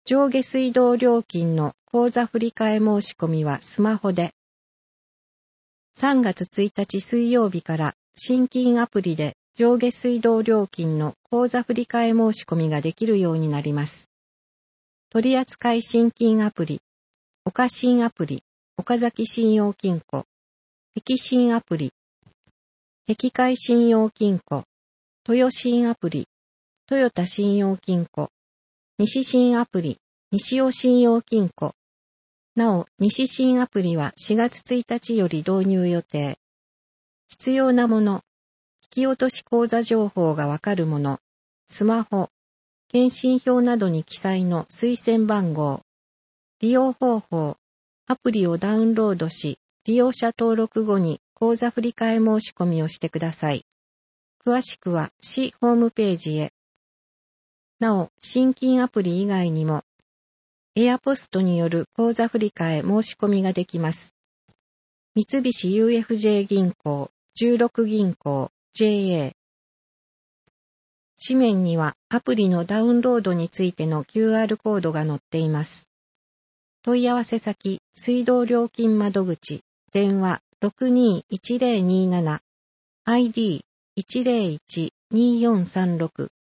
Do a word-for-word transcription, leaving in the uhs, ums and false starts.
上下水道料金の口座振替申し込みはスマホで。さんがつついたち水曜日から新金アプリで上下水道料金の口座振替申し込みができるようになります。取扱新金アプリ、岡新アプリ、岡崎信用金庫、碧新アプリ、碧海信用金庫、豊新アプリ、豊田信用金庫、西新アプリ、西尾信用金庫。なお、西新アプリはしがつついたちより導入予定。必要なもの、引き落とし口座情報がわかるもの、スマホ、検診票などに記載の推薦番号、利用方法、アプリをダウンロードし、利用者登録後に口座振替申し込みをしてください。詳しくは市ホームページへ。なお、新金アプリ以外にも、エアポストによる口座振替申し込みができます。三菱 ユーエフジェー 銀行、じゅうろく銀行、ジェーエー。紙面にはアプリのダウンロードについての キューアール コードが載っています。問い合わせ先、水道料金窓口、電話 ろくにーいちぜろにーなな、アイディーいちぜろいちにーよんさんろく